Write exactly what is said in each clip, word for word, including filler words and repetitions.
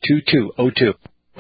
two two zero two.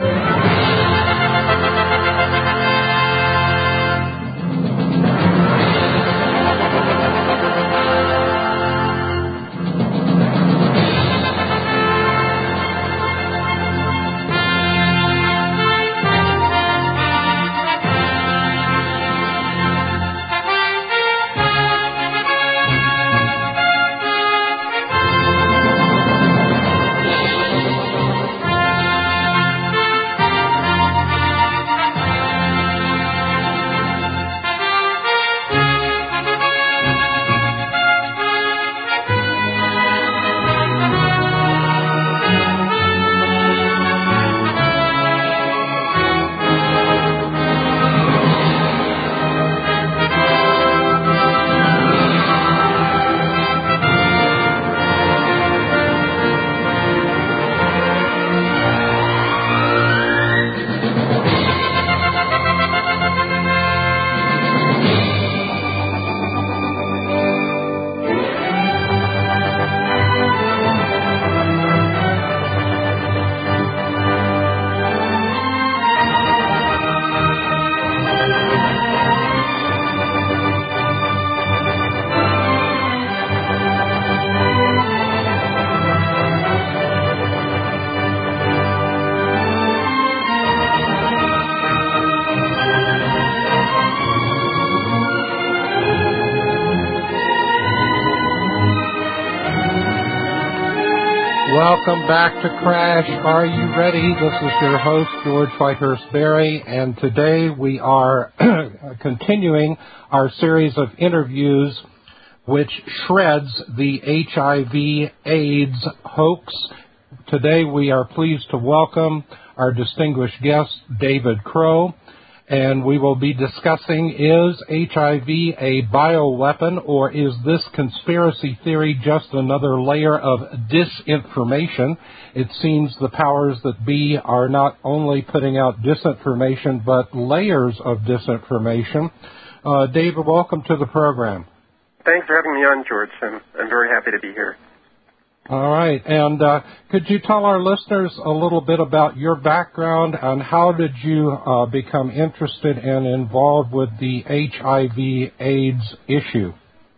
Welcome back to Crash. Are you ready? This is your host, George Whitehurst Berry, and today we are continuing our series of interviews which shreds the H I V AIDS hoax. Today we are pleased to welcome our distinguished guest, David Crow, and we will be discussing, is H I V a bioweapon, or is this conspiracy theory just another layer of disinformation? It seems the powers that be are not only putting out disinformation, but layers of disinformation. Uh, David, welcome to the program. Thanks for having me on, George. I'm, I'm very happy to be here. All right. And uh, could you tell our listeners a little bit about your background and how did you uh, become interested and involved with the H I V AIDS issue?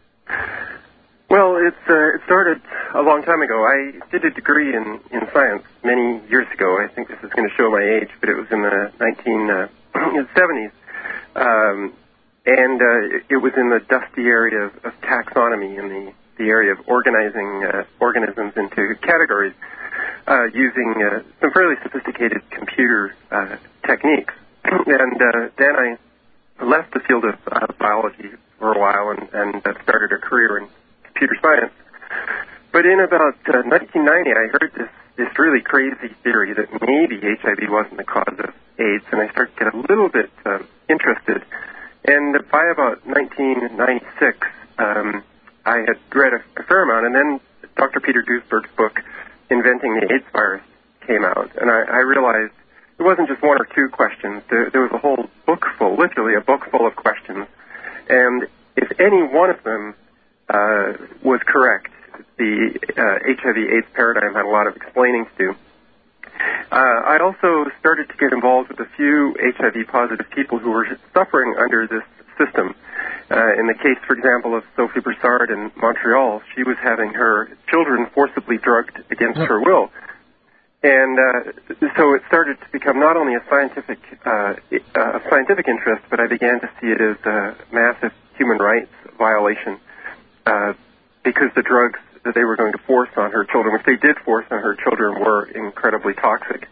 Well, it's, uh, it started a long time ago. I did a degree in, in science many years ago. I think this is going to show my age, but it was in the nineteen seventies. Um, and uh, it, it was in the dusty area of, of taxonomy in the the area of organizing uh, organisms into categories uh, using uh, some fairly sophisticated computer uh, techniques. And uh, then I left the field of uh, biology for a while and, and uh, started a career in computer science. But in about uh, nineteen ninety, I heard this, this really crazy theory that maybe H I V wasn't the cause of AIDS, and I started to get a little bit uh, interested. And by about nineteen ninety-six, um, I had read a, a fair amount, and then Doctor Peter Duesberg's book, Inventing the AIDS Virus, came out, and I, I realized it wasn't just one or two questions. There, there was a whole book full, literally a book full of questions, and if any one of them uh, was correct, the uh, H I V AIDS paradigm had a lot of explaining to do. Uh, I also started to get involved with a few H I V-positive people who were suffering under this system. Uh, in the case, for example, of Sophie Broussard in Montreal, she was having her children forcibly drugged against her will. And uh, so it started to become not only a scientific, uh, a scientific interest, but I began to see it as a massive human rights violation uh, because the drugs that they were going to force on her children, which they did force on her children, were incredibly toxic.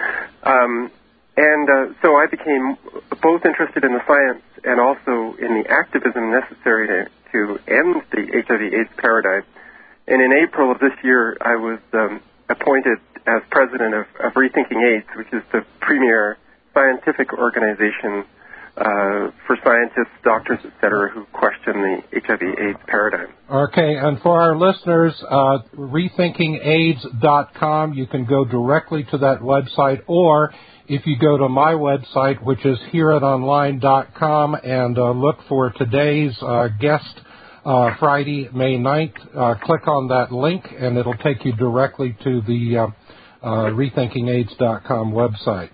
Um, And uh, so I became both interested in the science and also in the activism necessary to, to end the H I V AIDS paradigm. And in April of this year, I was um, appointed as president of, of Rethinking AIDS, which is the premier scientific organization uh, for scientists, doctors, et cetera, who question the H I V AIDS paradigm. Okay, and for our listeners, uh, rethinking aids dot com, you can go directly to that website, or if you go to my website, which is hear it online dot com, and uh, look for today's uh, guest, uh, Friday, May ninth, uh, click on that link, and it'll take you directly to the uh, uh, rethinking aids dot com website.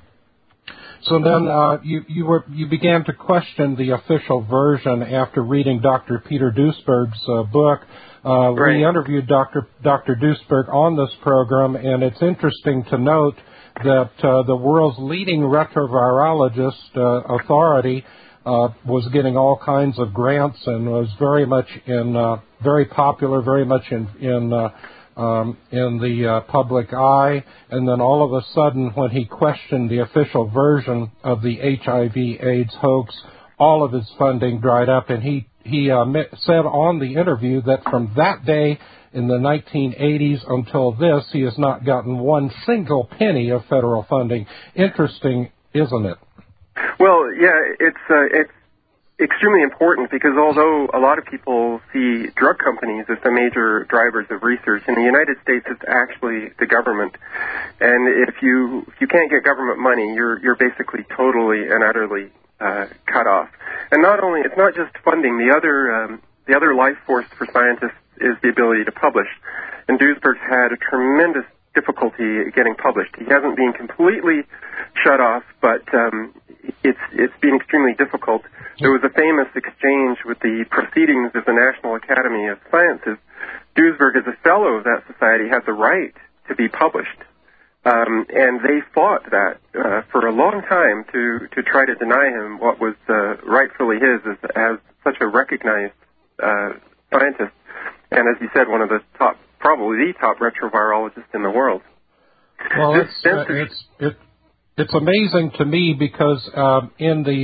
So then uh, you, you, were, you began to question the official version after reading Doctor Peter Duesberg's uh, book. Uh, right. We interviewed Doctor Doctor Duesberg on this program, and it's interesting to note that uh, the world's leading retrovirologist uh, authority uh, was getting all kinds of grants and was very much in, uh, very popular, very much in, in uh, Um, in the uh, public eye, and then all of a sudden when he questioned the official version of the H I V AIDS hoax, all of his funding dried up, and he, he uh, said on the interview that from that day in the nineteen eighties until this, he has not gotten one single penny of federal funding. Interesting, isn't it? Well, yeah, it's uh, it's extremely important because although a lot of people see drug companies as the major drivers of research, in the United States it's actually the government. And if you if you can't get government money, you're you're basically totally and utterly uh, cut off. And not only it's not just funding. The other um, the other life force for scientists is the ability to publish. And Duesberg's had a tremendous difficulty getting published. He hasn't been completely shut off, but um, it's it's been extremely difficult. There was a famous exchange with the Proceedings of the National Academy of Sciences. Duesberg, as a fellow of that society, had the right to be published. Um, and they fought that uh, for a long time to, to try to deny him what was uh, rightfully his as, as such a recognized uh, scientist. And as you said, one of the top, probably the top retrovirologist in the world. Well, it's, uh, it's, it, It's amazing to me because uh, in the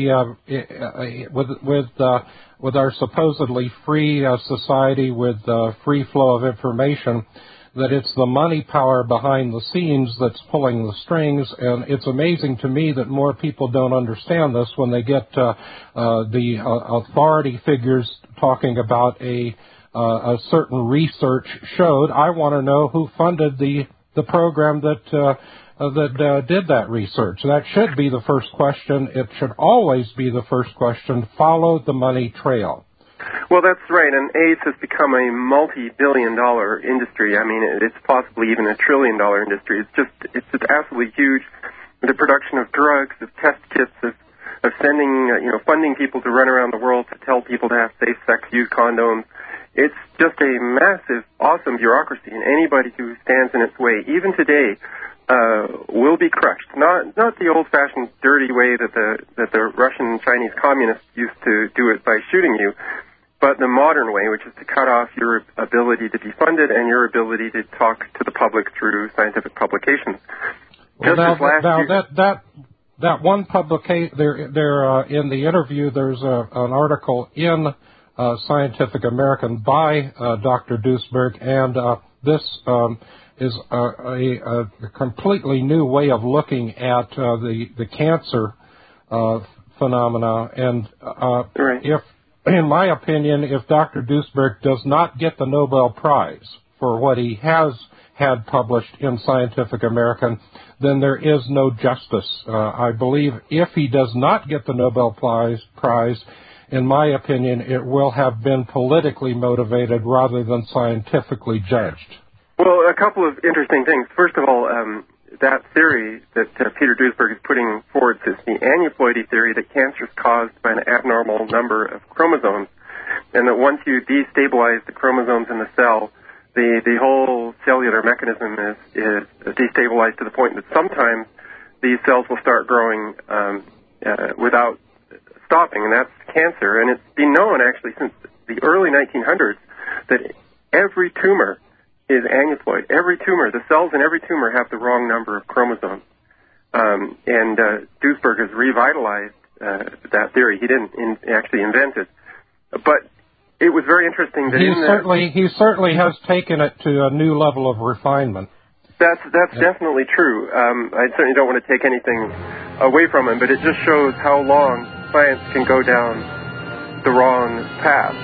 uh, with with uh, with our supposedly free uh, society with uh, free flow of information, that it's the money power behind the scenes that's pulling the strings, and it's amazing to me that more people don't understand this when they get uh, uh, the uh, authority figures talking about a uh, a certain research showed. I want to know who funded the the program that. Uh, Uh, that uh, did that research. That should be the first question. It should always be the first question. Follow the money trail. Well, that's right, and AIDS has become a multi-billion dollar industry. I mean, it's possibly even a trillion dollar industry. It's just, it's just absolutely huge. The production of drugs, of test kits, of, of sending, uh, you know, funding people to run around the world to tell people to have safe sex, use condoms. It's just a massive, awesome bureaucracy, and anybody who stands in its way, even today, Uh, will be crushed. Not not the old-fashioned, dirty way that the that the Russian and Chinese communists used to do it by shooting you, but the modern way, which is to cut off your ability to be funded and your ability to talk to the public through scientific publications. Well, Just now, last now year, that that that one publication there there uh, in the interview, there's a, an article in uh, Scientific American by uh, Doctor Duesberg, and uh, this. Um, is a, a, a completely new way of looking at uh, the the cancer uh, phenomena. And uh, right. if, in my opinion, if Doctor Duesberg does not get the Nobel Prize for what he has had published in Scientific American, then there is no justice. Uh, I believe if he does not get the Nobel Prize, prize, in my opinion, it will have been politically motivated rather than scientifically judged. Well, a couple of interesting things. First of all, um, that theory that uh, Peter Duesberg is putting forward is the aneuploidy theory that cancer is caused by an abnormal number of chromosomes, and that once you destabilize the chromosomes in the cell, the, the whole cellular mechanism is, is destabilized to the point that sometimes these cells will start growing um, uh, without stopping, and that's cancer. And it's been known, actually, since the early nineteen hundreds that every tumor is aneuploid. Every tumor, the cells in every tumor have the wrong number of chromosomes. Um, and uh, Duesberg has revitalized uh, that theory. He didn't in, actually invent it. But it was very interesting that he in certainly that, he certainly has taken it to a new level of refinement. That's that's yeah. definitely true. Um, I certainly don't want to take anything away from him, but it just shows how long science can go down the wrong path.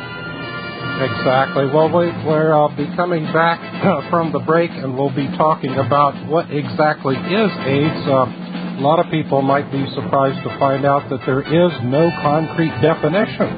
Exactly. Well, we, we're uh, be coming back uh, from the break, and we'll be talking about what exactly is AIDS. Uh, a lot of people might be surprised to find out that there is no concrete definition.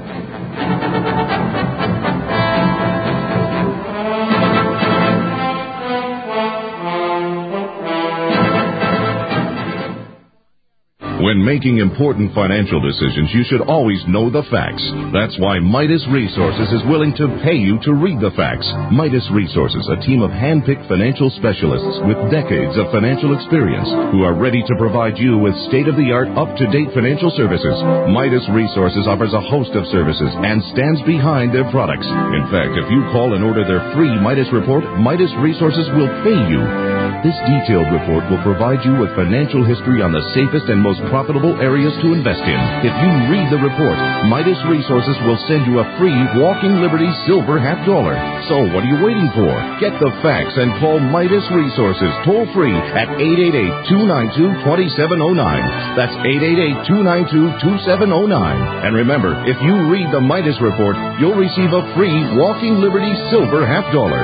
When making important financial decisions, you should always know the facts. That's why Midas Resources is willing to pay you to read the facts. Midas Resources, a team of hand-picked financial specialists with decades of financial experience who are ready to provide you with state-of-the-art, up-to-date financial services. Midas Resources offers a host of services and stands behind their products. In fact, if you call and order their free Midas report, Midas Resources will pay you. This detailed report will provide you with financial history on the safest and most profitable areas to invest in. If you read the report, Midas Resources will send you a free Walking Liberty Silver half dollar. So what are you waiting for? Get the facts and call Midas Resources toll free at eight eight eight, two nine two, two seven zero nine. That's eight eight eight, two nine two, two seven zero nine. And remember, if you read the Midas report, you'll receive a free Walking Liberty Silver half dollar.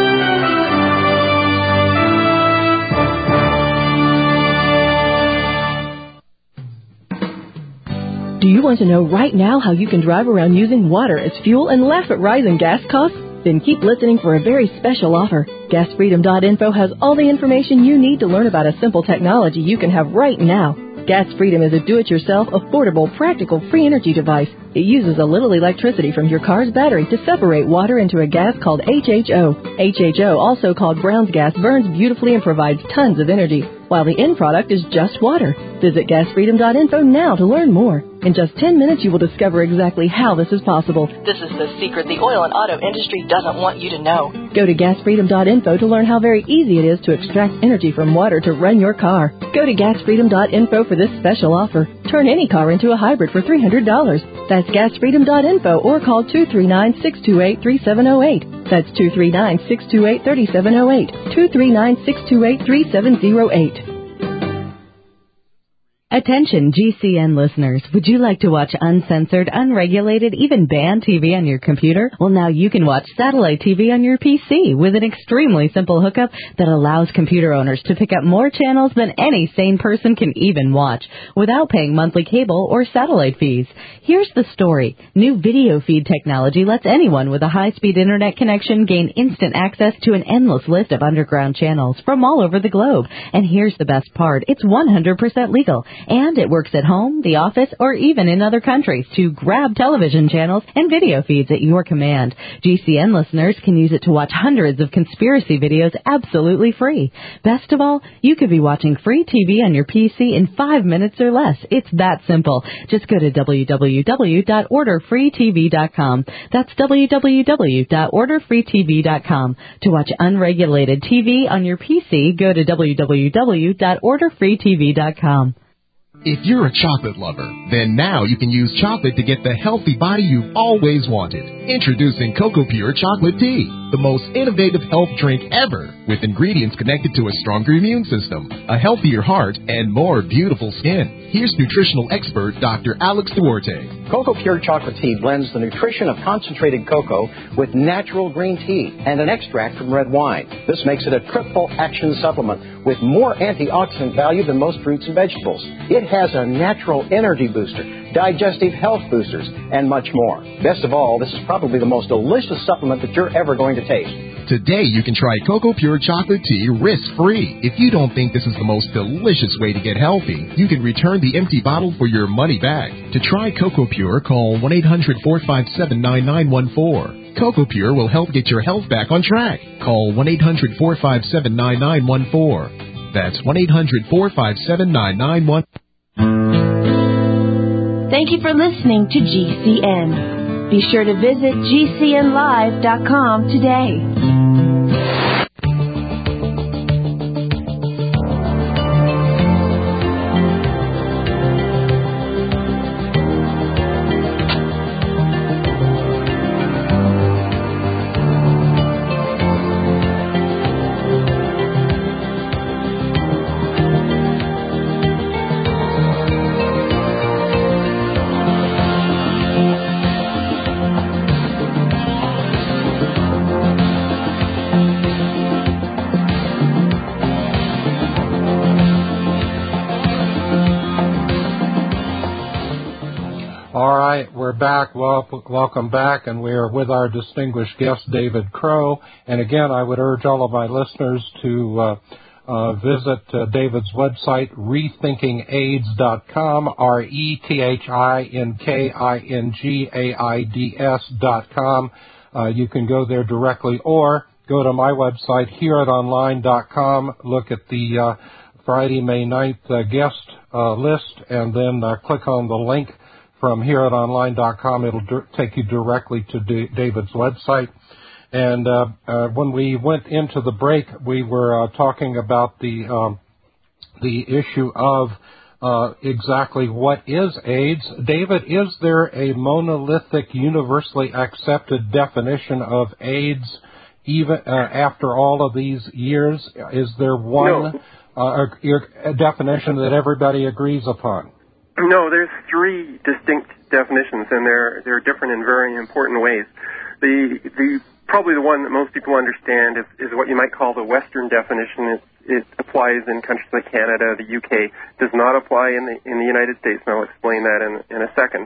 Do you want to know right now how you can drive around using water as fuel and laugh at rising gas costs? Then keep listening for a very special offer. gas freedom dot info has all the information you need to learn about a simple technology you can have right now. Gas Freedom is a do-it-yourself, affordable, practical, free energy device. It uses a little electricity from your car's battery to separate water into a gas called H H O. H H O, also called Brown's gas, burns beautifully and provides tons of energy, while the end product is just water. Visit gas freedom dot info now to learn more. In just ten minutes, you will discover exactly how this is possible. This is the secret the oil and auto industry doesn't want you to know. Go to gas freedom dot info to learn how very easy it is to extract energy from water to run your car. Go to gas freedom dot info for this special offer. Turn any car into a hybrid for three hundred dollars. That's gas freedom dot info or call two three nine, six two eight, three seven zero eight. That's two three nine, six two eight, three seven zero eight. two three nine, six two eight, three seven zero eight. Attention G C N listeners, would you like to watch uncensored, unregulated, even banned T V on your computer? Well, now you can watch satellite T V on your P C with an extremely simple hookup that allows computer owners to pick up more channels than any sane person can even watch without paying monthly cable or satellite fees. Here's the story. New video feed technology lets anyone with a high-speed internet connection gain instant access to an endless list of underground channels from all over the globe. And here's the best part. It's one hundred percent legal. And it works at home, the office, or even in other countries to grab television channels and video feeds at your command. G C N listeners can use it to watch hundreds of conspiracy videos absolutely free. Best of all, you could be watching free T V on your P C in five minutes or less. It's that simple. Just go to w w w dot order free t v dot com. That's w w w dot order free t v dot com. To watch unregulated T V on your P C, go to w w w dot order free t v dot com. If you're a chocolate lover, then now you can use chocolate to get the healthy body you've always wanted. Introducing Cocoa Pure Chocolate Tea, the most innovative health drink ever, with ingredients connected to a stronger immune system, a healthier heart, and more beautiful skin. Here's nutritional expert Doctor Alex Duarte. Cocoa Pure Chocolate Tea blends the nutrition of concentrated cocoa with natural green tea and an extract from red wine. This makes it a triple action supplement with more antioxidant value than most fruits and vegetables. It has a natural energy booster, digestive health boosters, and much more. Best of all, this is probably the most delicious supplement that you're ever going to taste. Today, you can try Cocoa Pure Chocolate Tea risk-free. If you don't think this is the most delicious way to get healthy, you can return the empty bottle for your money back. To try Cocoa Pure, call one eight hundred, four five seven, nine nine one four. Cocoa Pure will help get your health back on track. Call one eight hundred, four five seven, nine nine one four. That's one eight hundred, four five seven, nine nine one four. Thank you for listening to G C N. Be sure to visit G C N live dot com today. We're back. Well, welcome back, and we are with our distinguished guest, David Crow. And again, I would urge all of my listeners to uh, uh, visit uh, David's website, rethinking aids dot com, R E T H I N K I N G A I D S dot com. Uh, you can go there directly, or go to my website, here it online dot com, look at the uh, Friday, May ninth uh, guest uh, list, and then uh, click on the link from here it online dot com. It'll d- take you directly to D- David's website. And uh, uh, when we went into the break, we were uh, talking about the um, the issue of uh, exactly what is AIDS. David, is there a monolithic, universally accepted definition of AIDS even uh, after all of these years? Is there one no. uh, a, a definition that everybody agrees upon? No, there's three distinct definitions, and they're they're different in very important ways. The the probably the one that most people understand is, is what you might call the Western definition. It, it applies in countries like Canada, the U K. Does not apply in the in the United States, and I'll explain that in in a second.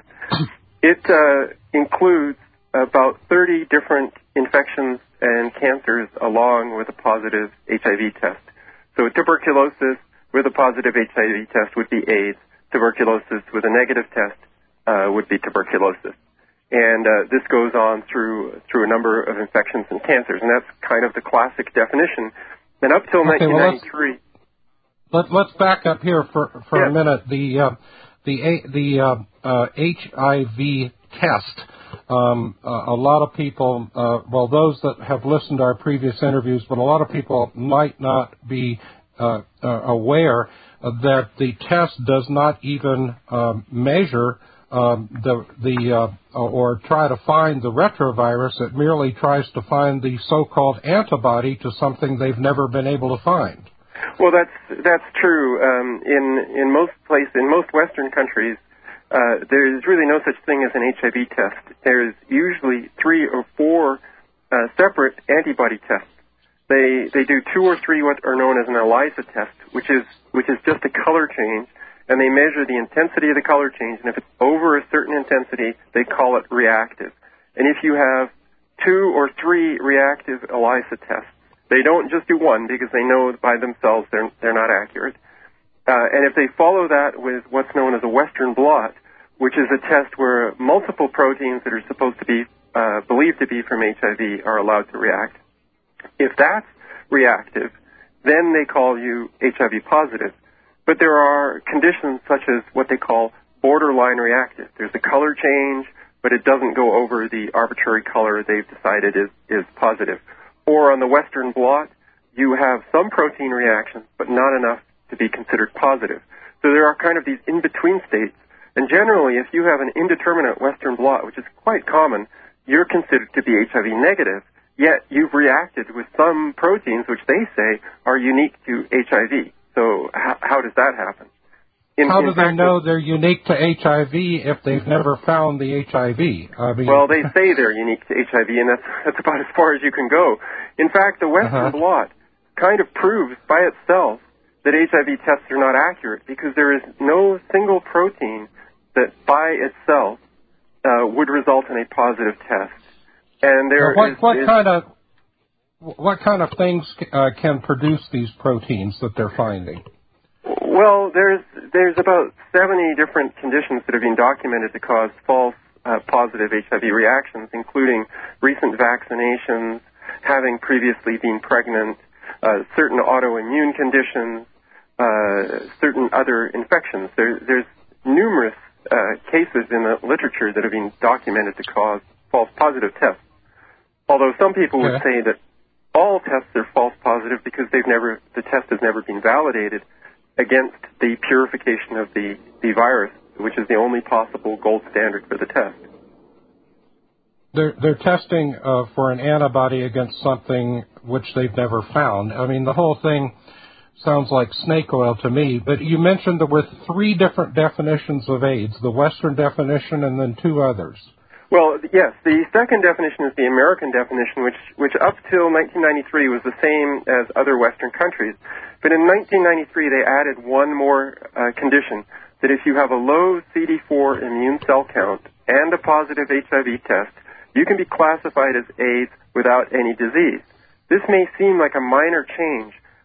It uh, includes about thirty different infections and cancers along with a positive H I V test. So tuberculosis with a positive H I V test would be AIDS. Tuberculosis with a negative test uh, would be tuberculosis. And uh, this goes on through through a number of infections and cancers, and that's kind of the classic definition. And up till okay, nineteen ninety-three, well, let's, let, let's back up here for for yeah. a minute. The uh, the the uh, uh, H I V test. Um, uh, a lot of people, uh, well, those that have listened to our previous interviews, but a lot of people might not be uh, uh, aware that the test does not even um, measure um, the the uh, or try to find the retrovirus. It merely tries to find the so-called antibody to something they've never been able to find. Well, that's that's true. Um, in in most places, in most Western countries, uh, there is really no such thing as an H I V test. There's usually three or four uh, separate antibody tests. They they do two or three what are known as an ELISA test, which is which is just a color change, and they measure the intensity of the color change. And if it's over a certain intensity, they call it reactive. And if you have two or three reactive ELISA tests, they don't just do one because they know by themselves they're they're not accurate. Uh, and if they follow that with what's known as a Western blot, which is a test where multiple proteins that are supposed to be uh, believed to be from H I V are allowed to react. If that's reactive, then they call you H I V positive. But there are conditions such as what they call borderline reactive. There's a color change, but it doesn't go over the arbitrary color they've decided is, is positive. Or on the Western blot, you have some protein reactions, but not enough to be considered positive. So there are kind of these in-between states. And generally, if you have an indeterminate Western blot, which is quite common, you're considered to be H I V negative, yet you've reacted with some proteins which they say are unique to H I V. So how, how does that happen? In, how do in they fact, know they're unique to H I V if they've never found the H I V? I mean, well, they say they're unique to H I V, and that's, that's about as far as you can go. In fact, the Western uh-huh. blot kind of proves by itself that H I V tests are not accurate because there is no single protein that by itself uh, would result in a positive test. And there so what, is, what is, kind of what kind of things uh, can produce these proteins that they're finding? Well, there's there's about seventy different conditions that have been documented to cause false uh, positive H I V reactions, including recent vaccinations, having previously been pregnant, uh, certain autoimmune conditions, uh, certain other infections. There, there's numerous uh, cases in the literature that have been documented to cause false positive tests. Although some people would okay. say that all tests are false positive because they've never the test has never been validated against the purification of the, the virus, which is the only possible gold standard for the test. They're, they're testing uh, for an antibody against something which they've never found. I mean, the whole thing sounds like snake oil to me, but you mentioned there were three different definitions of AIDS, the Western definition and then two others. Well, yes, the second definition is the American definition, which, which up till nineteen ninety-three was the same as other Western countries. But in nineteen ninety-three, they added one more uh, condition, that if you have a low C D four immune cell count and a positive H I V test, you can be classified as AIDS without any disease. This may seem like a minor change,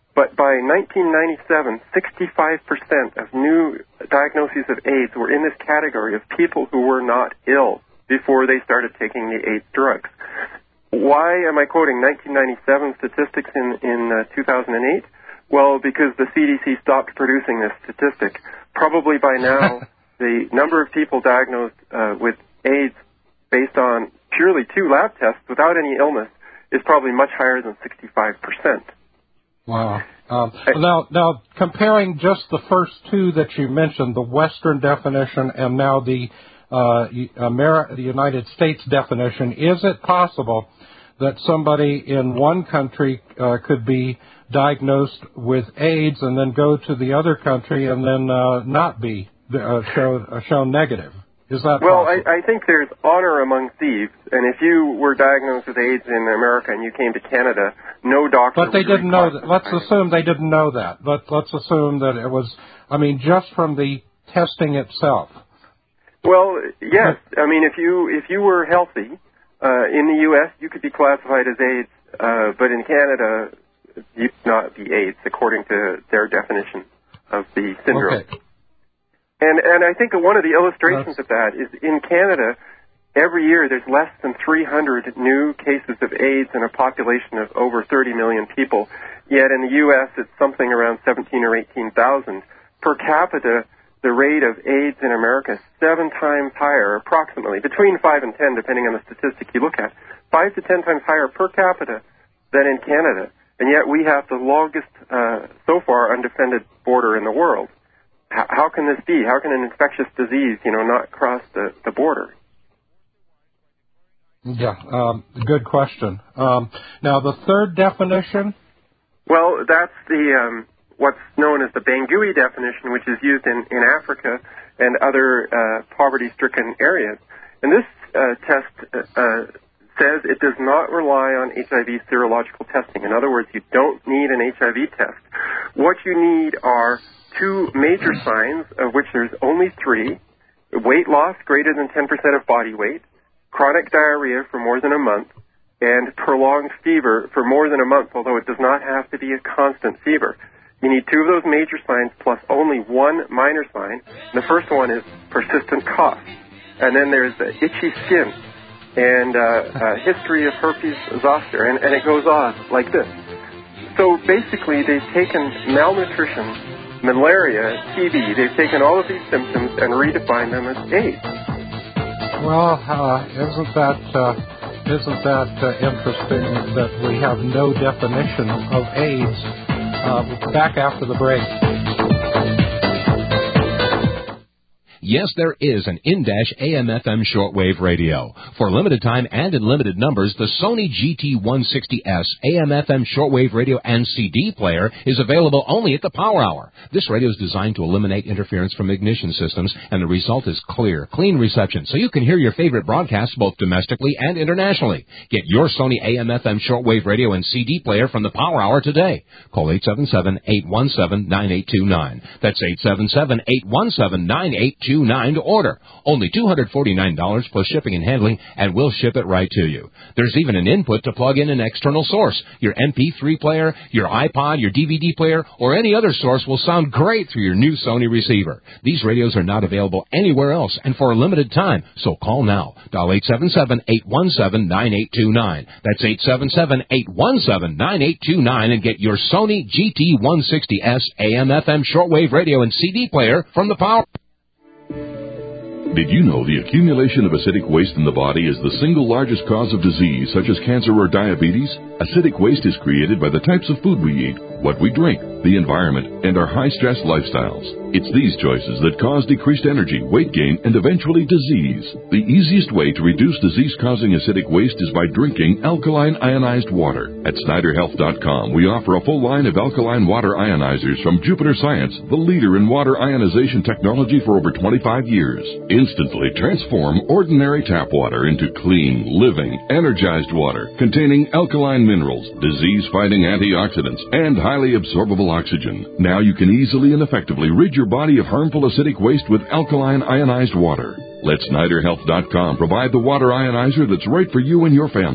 But by nineteen ninety-seven, sixty-five percent of new diagnoses of AIDS were in this category of people who were not ill before they started taking the AIDS drugs. Why am I quoting nineteen ninety-seven statistics in, in uh, two thousand eight? Well, because the C D C stopped producing this statistic. Probably by now, the number of people diagnosed uh, with AIDS based on purely two lab tests without any illness is probably much higher than sixty-five percent. Wow. Um, now, now, comparing just the first two that you mentioned, the Western definition and now the uh, Ameri- the United States definition, is it possible that somebody in one country uh, could be diagnosed with AIDS and then go to the other country and then uh, not be uh, show, uh, shown negative? Is that well, possible? I, I think there's honor among thieves, and if you were diagnosed with AIDS in America and you came to Canada, no doctor. But they didn't know that. Let's assume they didn't know that. Let, let's assume that it was. I mean, just from the testing itself. Well, yes. I mean, if you if you were healthy uh, in the U S, you could be classified as AIDS, uh, but in Canada, you could not be AIDS according to their definition of the syndrome. Okay. And and I think one of the illustrations That's... of that is in Canada, every year there's less than three hundred new cases of AIDS in a population of over thirty million people. Yet in the U S it's something around seventeen or eighteen thousand. Per capita, the rate of AIDS in America is seven times higher, approximately, between five and ten, depending on the statistic you look at. Five to ten times higher per capita than in Canada. And yet we have the longest, uh, so far, undefended border in the world. How can this be? How can an infectious disease, you know, not cross the, the border? Yeah, um, good question. Um, now, the third definition? Well, that's the um, what's known as the Bangui definition, which is used in, in Africa and other uh, poverty-stricken areas. And this uh, test uh, says it does not rely on H I V serological testing. In other words, you don't need an H I V test. What you need are two major signs, of which there's only three: weight loss greater than ten percent of body weight, chronic diarrhea for more than a month, and prolonged fever for more than a month, although it does not have to be a constant fever. You need two of those major signs plus only one minor sign. The first one is persistent cough. And then there's uh, itchy skin and uh, a history of herpes zoster, and, and it goes on like this. So basically, they've taken malnutrition, malaria, T B, they've taken all of these symptoms and redefined them as AIDS. Well, uh, isn't that uh, isn't that uh, interesting that we have no definition of AIDS? Uh, back after the break. Yes, there is an in-dash A M F M shortwave radio. For limited time and in limited numbers, the Sony G T one sixty S A M F M shortwave radio and C D player is available only at the Power Hour. This radio is designed to eliminate interference from ignition systems, and the result is clear, clean reception, so you can hear your favorite broadcasts both domestically and internationally. Get your Sony A M F M shortwave radio and C D player from the Power Hour today. Call eight seven seven, eight one seven, nine eight two nine. That's eight seven seven, eight one seven, nine eight two nine to order. Only two hundred forty-nine dollars plus shipping and handling, and we'll ship it right to you. There's even an input to plug in an external source. Your M P three player, your iPod, your D V D player, or any other source will sound great through your new Sony receiver. These radios are not available anywhere else and for a limited time, so call now. Dial eight seven seven, eight one seven, nine eight two nine. That's eight seven seven, eight one seven, nine eight two nine and get your Sony G T one sixty S A M F M shortwave radio and C D player from the Power. Did you know the accumulation of acidic waste in the body is the single largest cause of disease, such as cancer or diabetes? Acidic waste is created by the types of food we eat, what we drink, the environment, and our high-stress lifestyles. It's these choices that cause decreased energy, weight gain, and eventually disease. The easiest way to reduce disease-causing acidic waste is by drinking alkaline ionized water. At Snyder Health dot com, we offer a full line of alkaline water ionizers from Jupiter Science, the leader in water ionization technology for over twenty-five years. Instantly transform ordinary tap water into clean, living, energized water containing alkaline minerals, disease-fighting antioxidants, and highly absorbable oxygen. Now you can easily and effectively rid your body of harmful acidic waste with alkaline ionized water. Let Snyder Health dot com provide the water ionizer that's right for you and your family.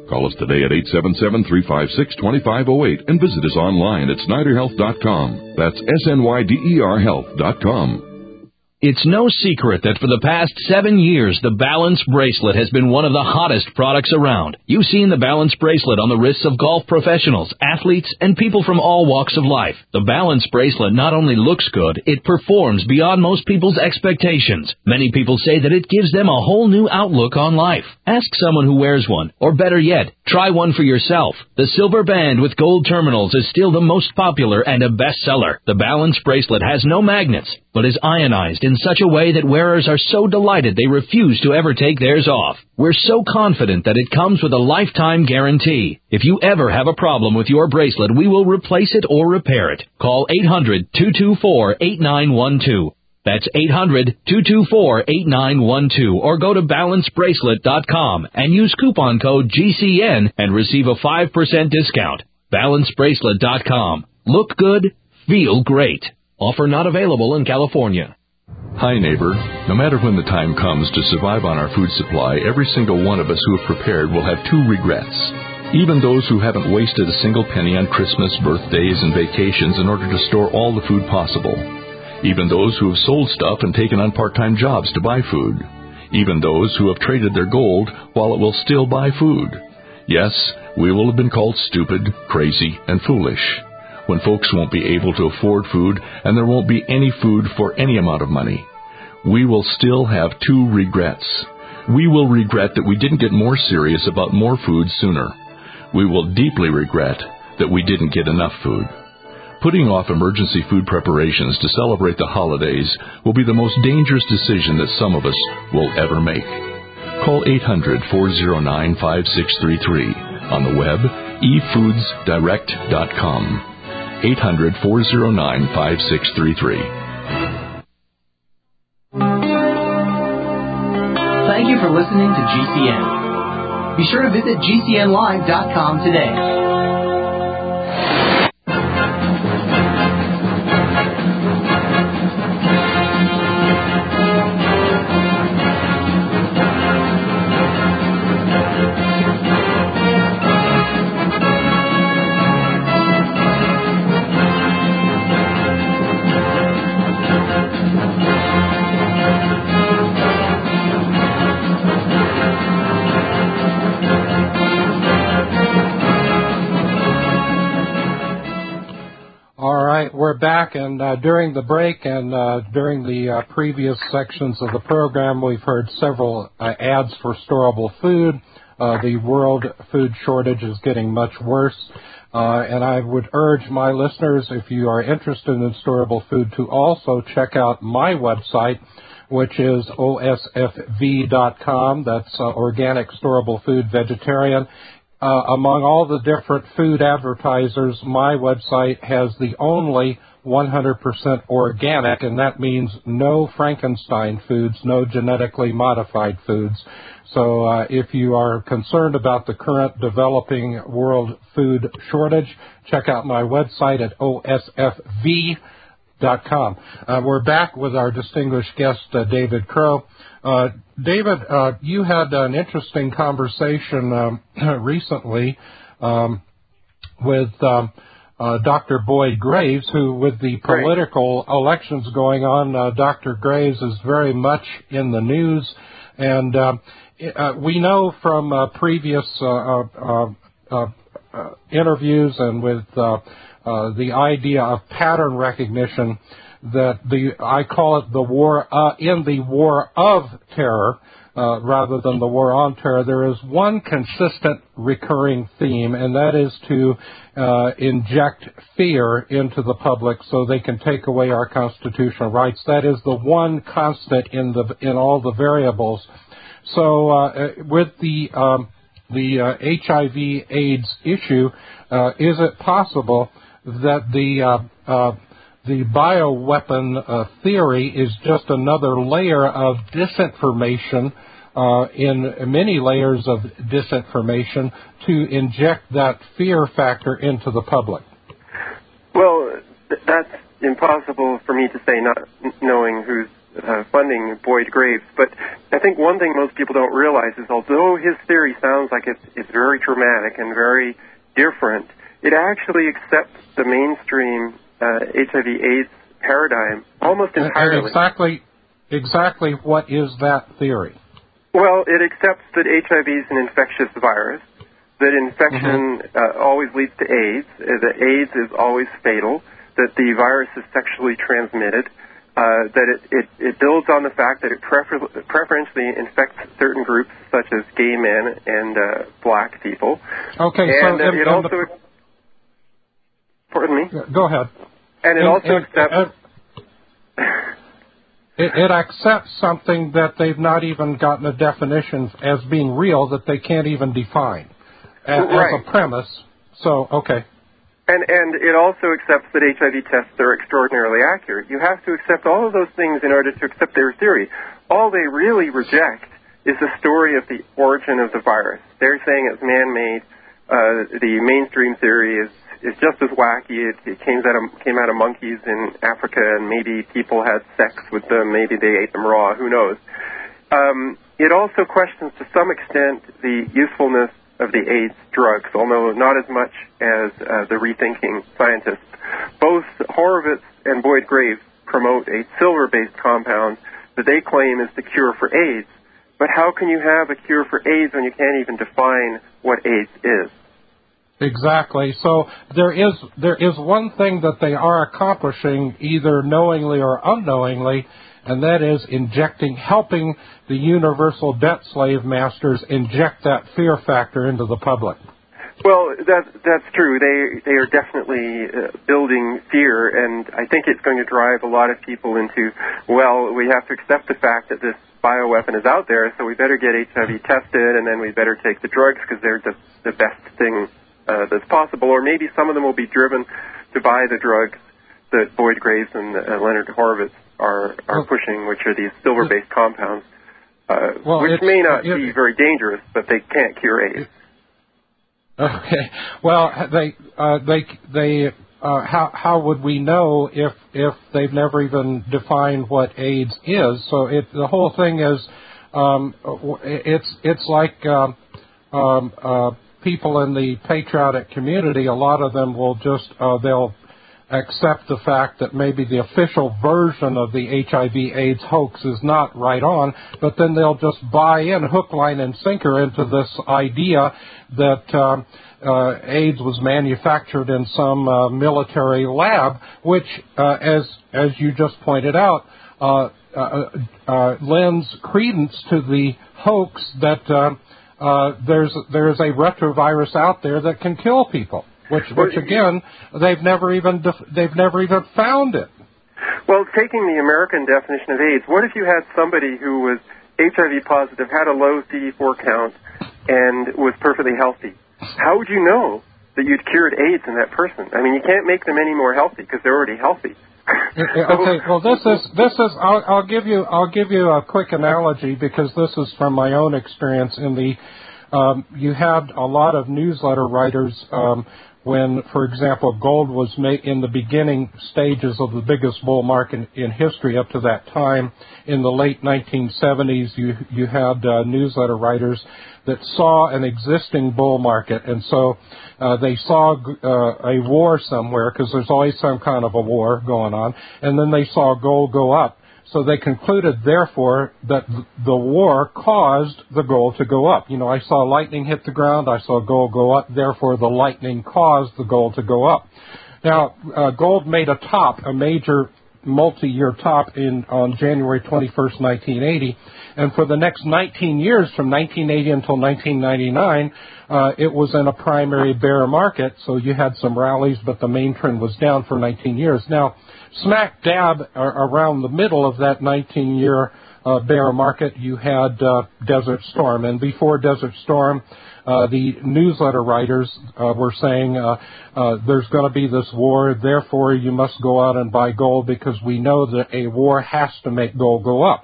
Call us today at eight seven seven, three five six, two five zero eight and visit us online at snyder health dot com. That's S N Y D E R health dot com. It's no secret that for the past seven years, the Balance Bracelet has been one of the hottest products around. You've seen the Balance Bracelet on the wrists of golf professionals, athletes, and people from all walks of life. The Balance Bracelet not only looks good, it performs beyond most people's expectations. Many people say that it gives them a whole new outlook on life. Ask someone who wears one, or better yet, try one for yourself. The silver band with gold terminals is still the most popular and a bestseller. The Balance Bracelet has no magnets, but is ionized in such a way that wearers are so delighted they refuse to ever take theirs off. We're so confident that it comes with a lifetime guarantee. If you ever have a problem with your bracelet, we will replace it or repair it. Call eight hundred, two two four, eight nine one two. That's eight hundred, two two four, eight nine one two, or go to balance bracelet dot com and use coupon code G C N and receive a five percent discount. balance bracelet dot com. Look good, feel great. Offer not available in California. Hi, neighbor. No matter when the time comes to survive on our food supply, every single one of us who have prepared will have two regrets. Even those who haven't wasted a single penny on Christmas, birthdays, and vacations in order to store all the food possible. Even those who have sold stuff and taken on part-time jobs to buy food. Even those who have traded their gold while it will still buy food. Yes, we will have been called stupid, crazy, and foolish. When folks won't be able to afford food and there won't be any food for any amount of money. We will still have two regrets. We will regret that we didn't get more serious about more food sooner. We will deeply regret that we didn't get enough food. Putting off emergency food preparations to celebrate the holidays will be the most dangerous decision that some of us will ever make. Call eight hundred, four oh nine, five six three three. On the web, e foods direct dot com. eight hundred, four oh nine, five six three three. Thank you for listening to G C N. Be sure to visit G C N live dot com today. We're back, and uh, during the break and uh, during the uh, previous sections of the program, we've heard several uh, ads for storable food. Uh, the world food shortage is getting much worse, uh, and I would urge my listeners, if you are interested in storable food, to also check out my website, which is O S F V dot com. That's uh, Organic Storable Food Vegetarian. Uh, among all the different food advertisers, my website has the only one hundred percent organic, and that means no Frankenstein foods, no genetically modified foods. So uh, if you are concerned about the current developing world food shortage, check out my website at O S F V dot com. Uh, we're back with our distinguished guest, uh, David Crow. Uh, David, uh, you had an interesting conversation um, recently um, with um, uh, Doctor Boyd Graves, who, with the political elections going on, uh, Doctor Graves is very much in the news. And uh, uh, we know from uh, previous uh, uh, uh, uh, interviews and with uh, uh, the idea of pattern recognition that the I call it the war uh, in the war of terror uh, rather than the war on terror. There is one consistent recurring theme, and that is to uh, inject fear into the public so they can take away our constitutional rights. That is the one constant in the in all the variables. So uh, with the um, the uh, H I V AIDS issue, uh, is it possible that the uh, uh, the bioweapon uh, theory is just another layer of disinformation uh, in many layers of disinformation to inject that fear factor into the public? Well, th- that's impossible for me to say, not knowing who's uh, funding Boyd Graves. But I think one thing most people don't realize is although his theory sounds like it's, it's very dramatic and very different, it actually accepts the mainstream uh, H I V AIDS paradigm almost entirely. And exactly, exactly what is that theory? Well, it accepts that H I V is an infectious virus, that infection mm-hmm. uh, always leads to AIDS, uh, that AIDS is always fatal, that the virus is sexually transmitted, uh, that it, it, it builds on the fact that it prefer- preferentially infects certain groups such as gay men and uh, black people. Okay, and, so... Uh, and, it and also... the, pardon me? Go ahead. And it and, also and, accepts... Uh, it, it accepts something that they've not even gotten a definition as being real that they can't even define as, right. as a premise. So, okay. And and it also accepts that H I V tests are extraordinarily accurate. You have to accept all of those things in order to accept their theory. All they really reject is the story of the origin of the virus. They're saying it's man-made. Uh, the mainstream theory is, is just as wacky. It, it came out of came out of monkeys in Africa, and maybe people had sex with them. Maybe they ate them raw. Who knows? Um, it also questions to some extent the usefulness of the AIDS drugs, although not as much as uh, the rethinking scientists. Both Horowitz and Boyd Graves promote a silver-based compound that they claim is the cure for AIDS. But how can you have a cure for AIDS when you can't even define what AIDS is? Exactly. So there is there is one thing that they are accomplishing, either knowingly or unknowingly, and that is injecting, helping the universal debt slave masters inject that fear factor into the public. Well, that, that's true. They they are definitely uh, building fear, and I think it's going to drive a lot of people into, well, we have to accept the fact that this bioweapon is out there, so we better get H I V tested, and then we better take the drugs because they're just the best thing uh, that's possible. Or maybe some of them will be driven to buy the drugs that Boyd Graves and uh, Leonard Horowitz are, are pushing, which are these silver-based compounds, uh, well, which may not it, be very dangerous, but they can't cure AIDS. Okay. Well, they uh, they they uh, how how would we know if if they've never even defined what AIDS is? So it the whole thing is um, it's it's like um, um, uh, people in the patriotic community. A lot of them will just uh, they'll accept the fact that maybe the official version of the H I V AIDS hoax is not right on, but then they'll just buy in hook, line, and sinker into this idea that um, uh, AIDS was manufactured in some uh, military lab, which, uh, as as you just pointed out, uh, uh, uh, lends credence to the hoax that uh, uh, there's there's a retrovirus out there that can kill people. Which, which again, they've never even def- they've never even found it. Well, taking the American definition of AIDS, what if you had somebody who was H I V positive, had a low C D four count, and was perfectly healthy? How would you know that you'd cured AIDS in that person? I mean, you can't make them any more healthy because they're already healthy. Okay, well, this is this is. I'll, I'll give you I'll give you a quick analogy because this is from my own experience in the. Um, you had a lot of newsletter writers. Um, When, for example, gold was made in the beginning stages of the biggest bull market in history up to that time, in the late nineteen seventies, you you had uh, newsletter writers that saw an existing bull market, and so uh, they saw uh, a war somewhere because there's always some kind of a war going on, and then they saw gold go up. So they concluded, therefore, that the war caused the gold to go up. You know, I saw lightning hit the ground, I saw gold go up, therefore the lightning caused the gold to go up. Now, uh, gold made a top, a major multi-year top in on January twenty-first, nineteen eighty, and for the next nineteen years, from nineteen eighty until nineteen ninety-nine, uh, it was in a primary bear market, so you had some rallies, but the main trend was down for nineteen years. Now, smack dab around the middle of that nineteen-year uh, bear market, you had uh, Desert Storm. And before Desert Storm, uh, the newsletter writers uh, were saying uh, uh, there's going to be this war, therefore you must go out and buy gold because we know that a war has to make gold go up.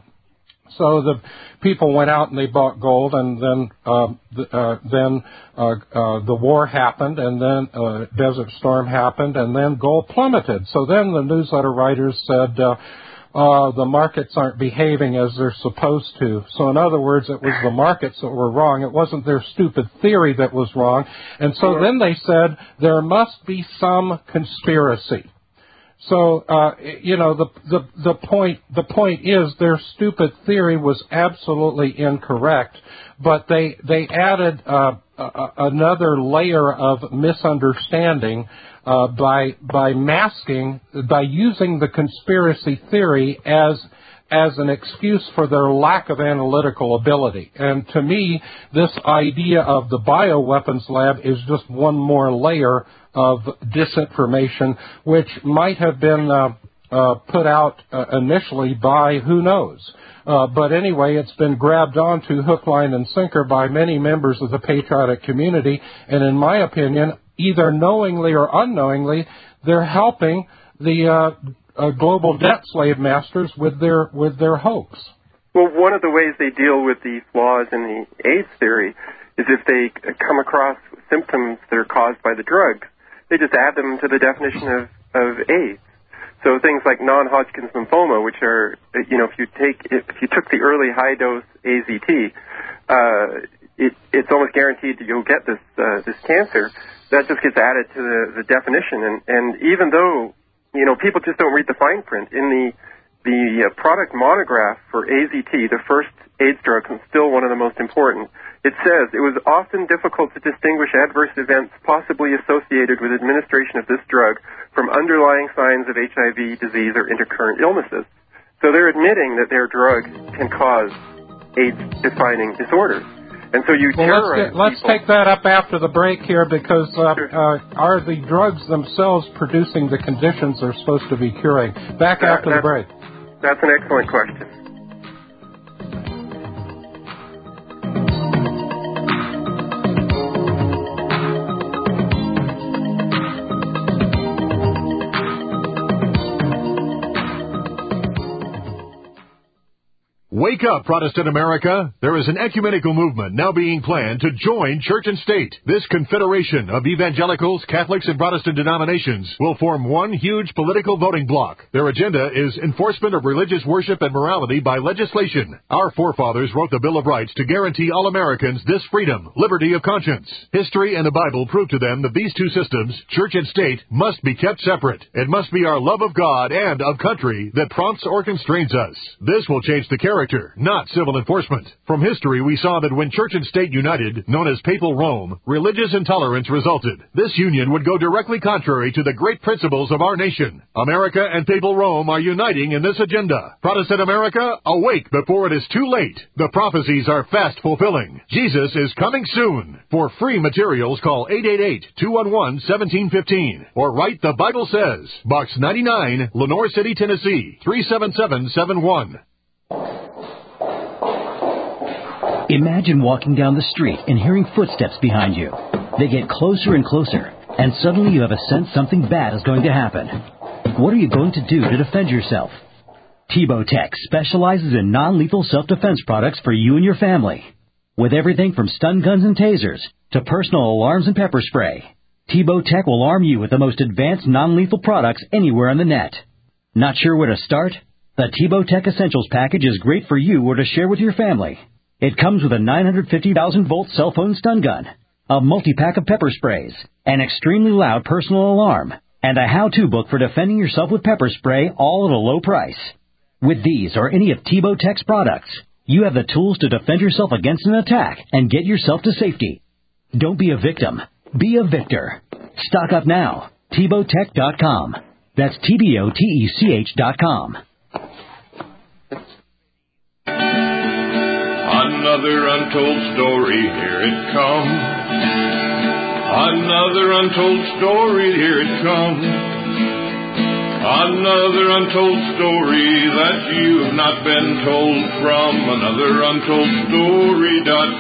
So the people went out and they bought gold, and then uh, uh, then uh, uh, the war happened, and then uh, Desert Storm happened, and then gold plummeted. So then the newsletter writers said, uh, uh, the markets aren't behaving as they're supposed to. So in other words, it was the markets that were wrong. It wasn't their stupid theory that was wrong. And so then they said there must be some conspiracy. So, uh, you know, the, the, the point, the point is their stupid theory was absolutely incorrect, but they, they added, uh, a, another layer of misunderstanding, uh, by, by masking, by using the conspiracy theory as, as an excuse for their lack of analytical ability. And to me, this idea of the bioweapons lab is just one more layer of disinformation, which might have been uh, uh, put out uh, initially by who knows. Uh, but anyway, it's been grabbed onto hook, line, and sinker by many members of the patriotic community, and in my opinion, either knowingly or unknowingly, they're helping the uh, uh, global debt slave masters with their with their hoax. Well, one of the ways they deal with the flaws in the AIDS theory is if they come across symptoms that are caused by the drug, they just add them to the definition of, of AIDS. So things like non-Hodgkin's lymphoma, which are, you know, if you take, if you took the early high-dose A Z T, uh, it, it's almost guaranteed that you'll get this uh, this cancer. That just gets added to the, the definition. And, and even though, you know, people just don't read the fine print, in the the uh, product monograph for A Z T, the first AIDS drug, and still one of the most important, it says it was often difficult to distinguish adverse events possibly associated with administration of this drug from underlying signs of H I V disease or intercurrent illnesses. So they're admitting that their drug can cause AIDS-defining disorders. And so you well, terrorize let's, get, let's take that up after the break here, because uh, sure. uh, are the drugs themselves producing the conditions they're supposed to be curing? Back that, after the break. That's an excellent question. Wake up, Protestant America. There is an ecumenical movement now being planned to join church and state. This confederation of evangelicals, Catholics, and Protestant denominations will form one huge political voting bloc. Their agenda is enforcement of religious worship and morality by legislation. Our forefathers wrote the Bill of Rights to guarantee all Americans this freedom, liberty of conscience. History and the Bible prove to them that these two systems, church and state, must be kept separate. It must be our love of God and of country that prompts or constrains us. This will change the character, not civil enforcement. From history, we saw that when church and state united, known as Papal Rome, religious intolerance resulted. This union would go directly contrary to the great principles of our nation. America and Papal Rome are uniting in this agenda. Protestant America, awake before it is too late. The prophecies are fast fulfilling. Jesus is coming soon. For free materials, call eight eight eight, two one one, one seven one five or write The Bible Says, Box ninety-nine, Lenore City, Tennessee, three seven seven seven one. Imagine walking down the street and hearing footsteps behind you. They get closer and closer, and suddenly you have a sense something bad is going to happen. What are you going to do to defend yourself? Tebow Tech specializes in non-lethal self-defense products for you and your family. With everything from stun guns and tasers to personal alarms and pepper spray, Tebow Tech will arm you with the most advanced non-lethal products anywhere on the net. Not sure where to start? The Tebow Tech Essentials package is great for you or to share with your family. It comes with a nine hundred fifty thousand volt cell phone stun gun, a multi-pack of pepper sprays, an extremely loud personal alarm, and a how-to book for defending yourself with pepper spray, all at a low price. With these or any of Tebow Tech's products, you have the tools to defend yourself against an attack and get yourself to safety. Don't be a victim. Be a victor. Stock up now. Tebow Tech dot com. That's T B O T E C H dot com. Another untold story, here it comes. Another untold story, here it comes. Another untold story that you have not been told from another untold story dot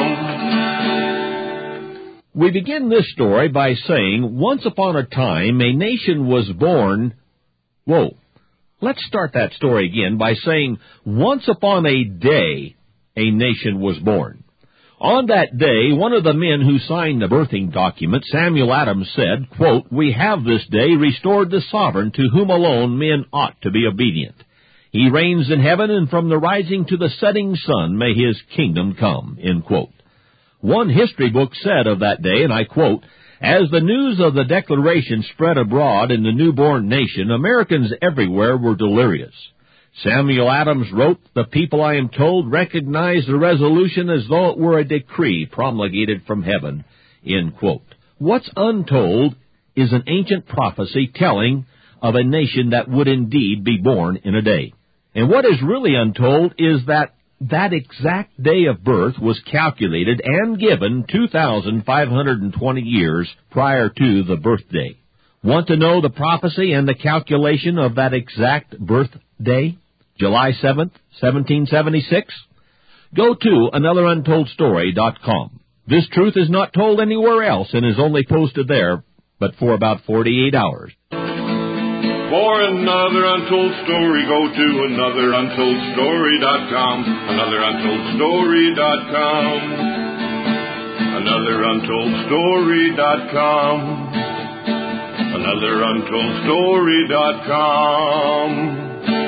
com. We begin this story by saying, once upon a time, a nation was born. Whoa. Let's start that story again by saying, once upon a day, a nation was born. On that day, one of the men who signed the birthing document, Samuel Adams, said, quote, "We have this day restored the sovereign to whom alone men ought to be obedient. He reigns in heaven, and from the rising to the setting sun may his kingdom come, end quote. One history book said of that day, and I quote, "As the news of the Declaration spread abroad in the newborn nation, Americans everywhere were delirious. Samuel Adams wrote, 'The people, I am told, recognize the resolution as though it were a decree promulgated from heaven,' end quote. What's untold is an ancient prophecy telling of a nation that would indeed be born in a day. And what is really untold is that that exact day of birth was calculated and given two thousand five hundred twenty years prior to the birthday. Want to know the prophecy and the calculation of that exact birthday? July seventh, seventeen seventy-six? Go to another untold story dot com. This truth is not told anywhere else and is only posted there, but for about forty-eight hours. For another untold story, go to another untold story dot com. another untold story dot com. another untold story dot com. another untold story dot com.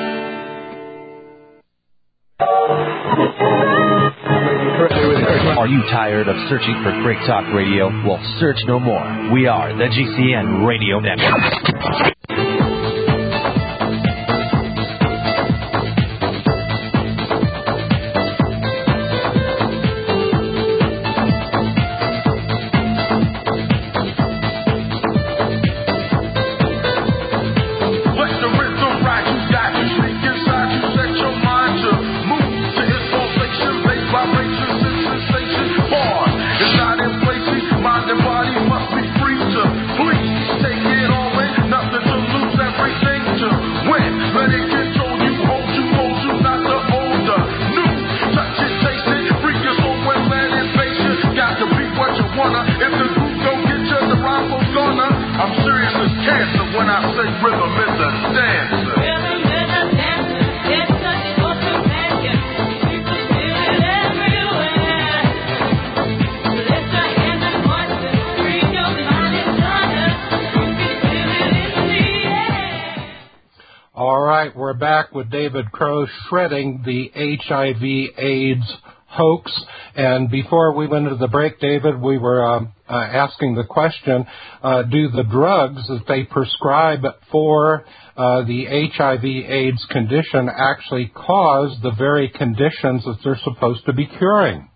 Are you tired of searching for great talk radio? Well, search no more. We are the G C N Radio Network. We're back with David Crow shredding the H I V AIDS hoax. And before we went into the break, David, we were uh, uh, asking the question, uh, do the drugs that they prescribe for uh, the H I V AIDS condition actually cause the very conditions that they're supposed to be curing?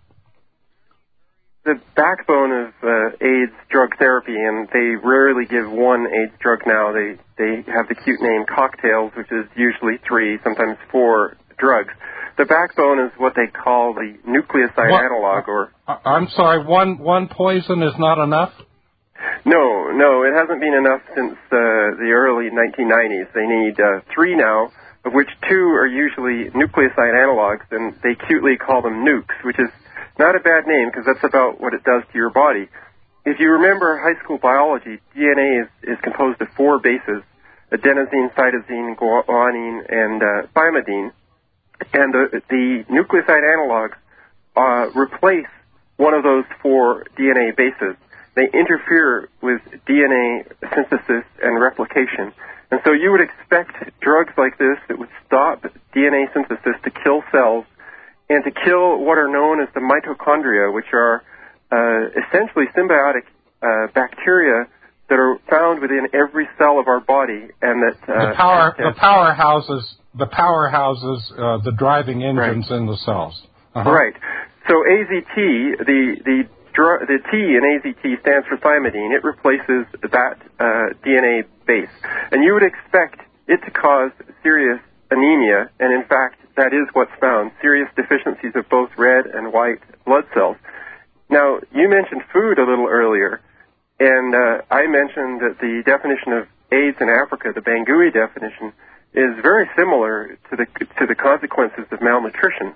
The backbone of uh, AIDS drug therapy, and they rarely give one AIDS drug now. They they have the cute name cocktails, which is usually three, sometimes four drugs. The backbone is what they call the nucleoside what? analog, or I'm sorry, one one poison is not enough? No, no, it hasn't been enough since uh, the early nineteen nineties. They need uh, three now, of which two are usually nucleoside analogs, and they cutely call them nukes, which is not a bad name, because that's about what it does to your body. If you remember high school biology, D N A is, is composed of four bases, adenosine, cytosine, guanine, and uh, thymidine. And the, the nucleoside analogs uh, replace one of those four D N A bases. They interfere with D N A synthesis and replication. And so you would expect drugs like this that would stop D N A synthesis to kill cells and to kill what are known as the mitochondria, which are uh, essentially symbiotic uh, bacteria that are found within every cell of our body, and that uh, the power the powerhouses the powerhouses uh, the driving engines right. in the cells. Uh-huh. Right. So A Z T, the the dr- the T in A Z T stands for thymidine. It replaces that uh, D N A base, and you would expect it to cause serious anemia, and in fact, that is what's found, serious deficiencies of both red and white blood cells. Now, you mentioned food a little earlier, and uh, I mentioned that the definition of AIDS in Africa, the Bangui definition, is very similar to the to the consequences of malnutrition.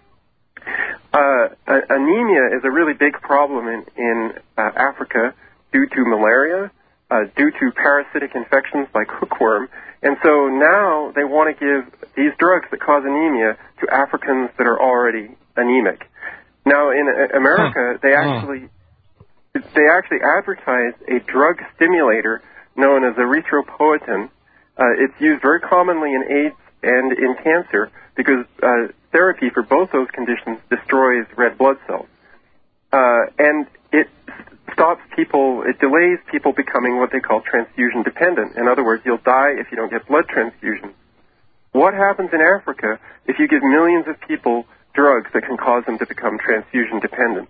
Uh, anemia is a really big problem in, in uh, Africa due to malaria, uh, due to parasitic infections like hookworm, and so now they want to give these drugs that cause anemia to Africans that are already anemic. Now, in uh, America, they actually they actually advertise a drug stimulator known as erythropoietin. Uh, it's used very commonly in AIDS and in cancer, because uh, therapy for both those conditions destroys red blood cells. Uh, and it stops people, it delays people becoming what they call transfusion dependent. In other words, you'll die if you don't get blood transfusions. What happens in Africa if you give millions of people drugs that can cause them to become transfusion dependent?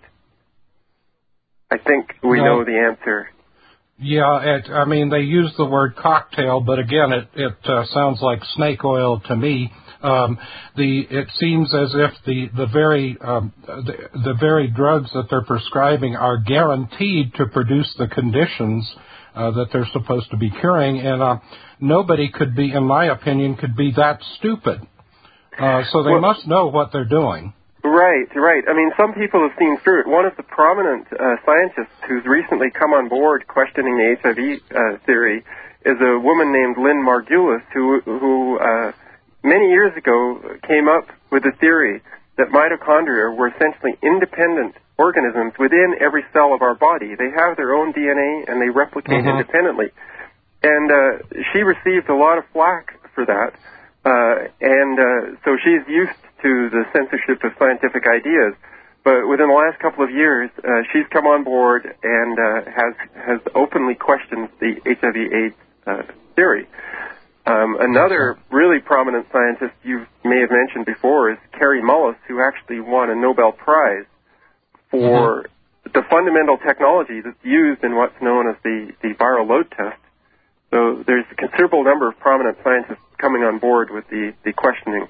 I think we no. know the answer. Yeah, it, I mean, they use the word cocktail, but again, it, it uh, sounds like snake oil to me. Um, the it seems as if the the very um, the, the very drugs that they're prescribing are guaranteed to produce the conditions uh, that they're supposed to be curing, and uh, nobody could be, in my opinion, could be that stupid. Uh, so they well, must know what they're doing. Right, right. I mean, some people have seen through it. One of the prominent uh, scientists who's recently come on board questioning the H I V uh, theory is a woman named Lynn Margulis, who who. Uh, many years ago came up with the theory that mitochondria were essentially independent organisms within every cell of our body. They have their own D N A and they replicate mm-hmm. independently. And uh, she received a lot of flack for that. Uh, and uh, so she's used to the censorship of scientific ideas. But within the last couple of years, uh, she's come on board and uh, has has openly questioned the H I V AIDS uh, theory. Um, another really prominent scientist you may have mentioned before is Kary Mullis, who actually won a Nobel Prize for mm-hmm. the fundamental technology that's used in what's known as the, the viral load test. So there's a considerable number of prominent scientists coming on board with the, the questioning.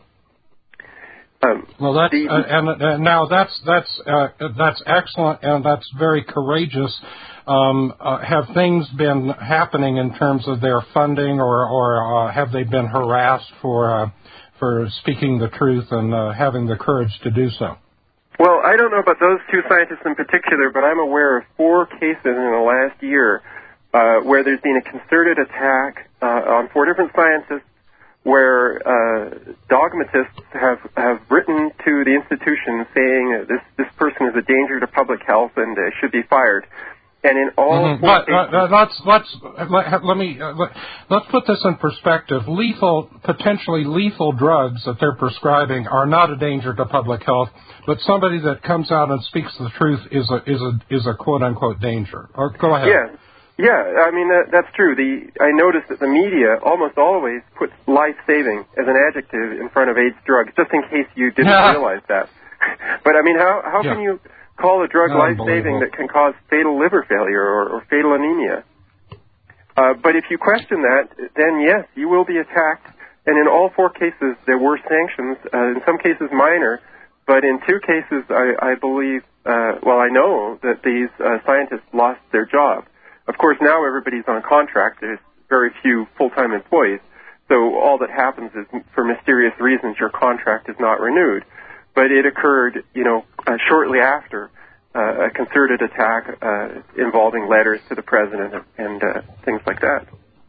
Um, well, that's the, uh, and uh, now that's that's uh, that's excellent, and that's very courageous. Um, uh, have things been happening in terms of their funding, or or uh, have they been harassed for uh, for speaking the truth and uh, having the courage to do so? Well, I don't know about those two scientists in particular, but I'm aware of four cases in the last year uh, where there's been a concerted attack uh, on four different scientists, where uh, dogmatists have, have written to the institution saying that this, this person is a danger to public health and uh, should be fired. And in all mm-hmm. four but, cases... Uh, let's, let's, let, let me, uh, let, let's put this in perspective. Lethal, potentially lethal drugs that they're prescribing are not a danger to public health, but somebody that comes out and speaks the truth is a, is a, is a quote-unquote danger. Or, go ahead. Yeah. Yeah, I mean, that, that's true. The I noticed that the media almost always puts life-saving as an adjective in front of AIDS drugs, just in case you didn't realize that. But, I mean, how, how yeah. can you call a drug life-saving that can cause fatal liver failure or, or fatal anemia? Uh, but if you question that, then, yes, you will be attacked. And in all four cases, there were sanctions, uh, in some cases minor, but in two cases, I, I believe, uh, well, I know that these uh, scientists lost their job. Of course, now everybody's on contract. There's very few full-time employees. So all that happens is, for mysterious reasons, your contract is not renewed. But it occurred, you know, uh, shortly after uh, a concerted attack uh, involving letters to the president and, and uh, things like that.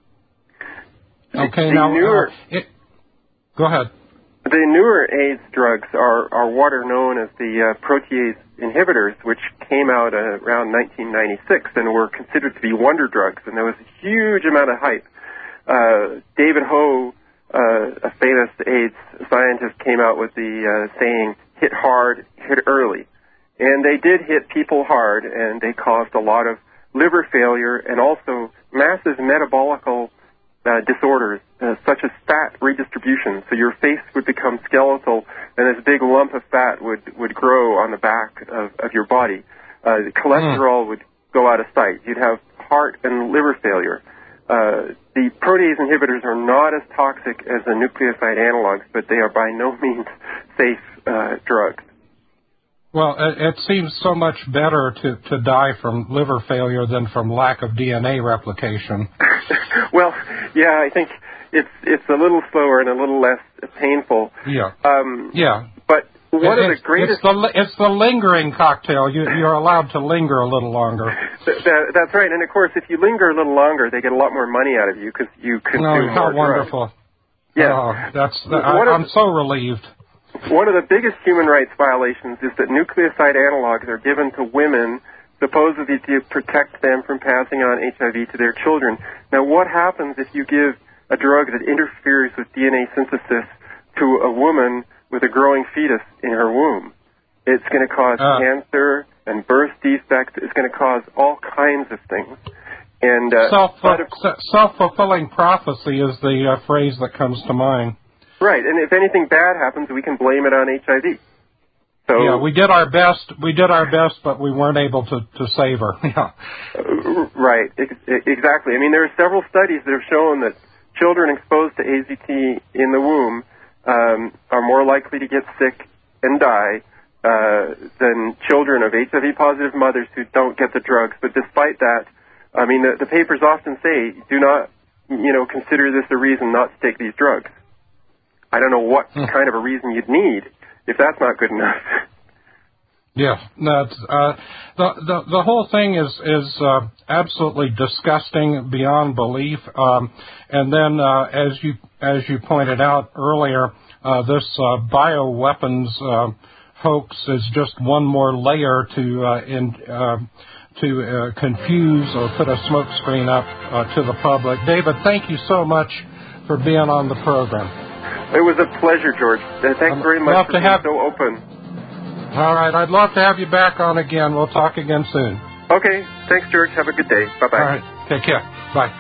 Okay, the now, newer, uh, it, go ahead. The newer AIDS drugs are, are what are known as the uh, protease inhibitors, which came out uh, around nineteen ninety-six and were considered to be wonder drugs, and there was a huge amount of hype. Uh, David Ho, uh, a famous AIDS scientist, came out with the uh, saying, hit hard, hit early. And they did hit people hard, and they caused a lot of liver failure and also massive metabolical Uh, disorders, uh, such as fat redistribution. So your face would become skeletal, and this big lump of fat would, would grow on the back of, of your body. Uh, the cholesterol mm. would go out of sight. You'd have heart and liver failure. Uh, the protease inhibitors are not as toxic as the nucleoside analogs, but they are by no means safe uh, drugs. Well, it, it seems so much better to, to die from liver failure than from lack of D N A replication. Well, yeah, I think it's it's a little slower and a little less painful. Yeah. Um, yeah. But one it, of the greatest... It's the, it's the lingering cocktail. You, you're allowed to linger a little longer. Th- that, that's right. And, of course, if you linger a little longer, they get a lot more money out of you because you consume oh, more how drugs. wonderful. Yeah. Oh, that's, I, I'm so relieved. One of the biggest human rights violations is that nucleoside analogs are given to women supposedly to protect them from passing on H I V to their children. Now, what happens if you give a drug that interferes with D N A synthesis to a woman with a growing fetus in her womb. It's going to cause uh. cancer and birth defects. It's going to cause all kinds of things. And uh, Self, self-fulfilling prophecy is the uh, phrase that comes to mind. Right, and if anything bad happens, we can blame it on H I V. So, yeah, we did our best. We did our best, but we weren't able to, to save her. Yeah. Uh, right, ex- exactly. I mean, there are several studies that have shown that children exposed to A Z T in the womb um, are more likely to get sick and die uh, than children of H I V-positive mothers who don't get the drugs. But despite that, I mean, the, the papers often say, do not, you know, consider this a reason not to take these drugs. I don't know what hmm. kind of a reason you'd need if that's not good enough. Yeah, that's, uh, the, the the whole thing is is uh, absolutely disgusting beyond belief. Um, and then, uh, as you as you pointed out earlier, uh, this uh, bioweapons uh, hoax is just one more layer to uh, in, uh, to uh, confuse or put a smokescreen up uh, to the public. David, thank you so much for being on the program. It was a pleasure, George. Thanks I'd very much for being have... so open. All right. I'd love to have you back on again. We'll talk again soon. Okay. Thanks, George. Have a good day. Bye-bye. All right. Take care. Bye.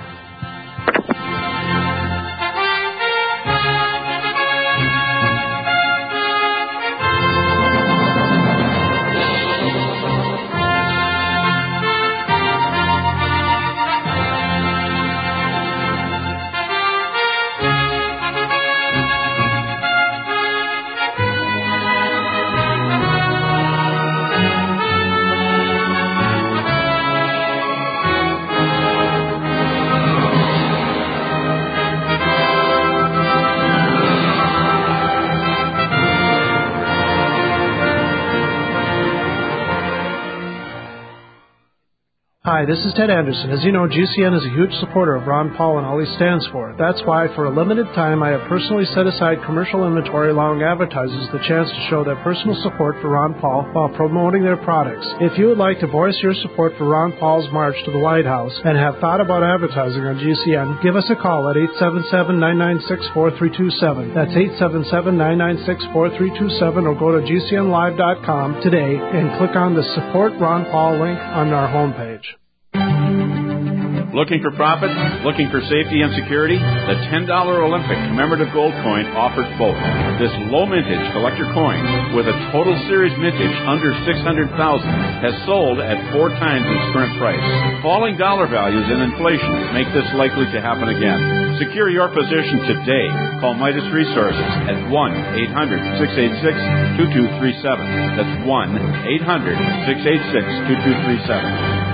Hi, this is Ted Anderson. As you know, G C N is a huge supporter of Ron Paul and all he stands for. That's why, for a limited time, I have personally set aside commercial inventory allowing advertisers the chance to show their personal support for Ron Paul while promoting their products. If you would like to voice your support for Ron Paul's march to the White House and have thought about advertising on G C N, give us a call at eight seven seven, nine nine six, four three two seven. That's eight seven seven, nine nine six, four three two seven, or go to G C N live dot com today and click on the Support Ron Paul link on our homepage. Looking for profit? Looking for safety and security? The ten dollar Olympic commemorative gold coin offers both. This low mintage collector coin with a total series mintage under six hundred thousand dollars has sold at four times its current price. Falling dollar values and inflation make this likely to happen again. Secure your position today. Call Midas Resources at one eight hundred, six eight six, two two three seven. That's one eight hundred, six eight six, two two three seven.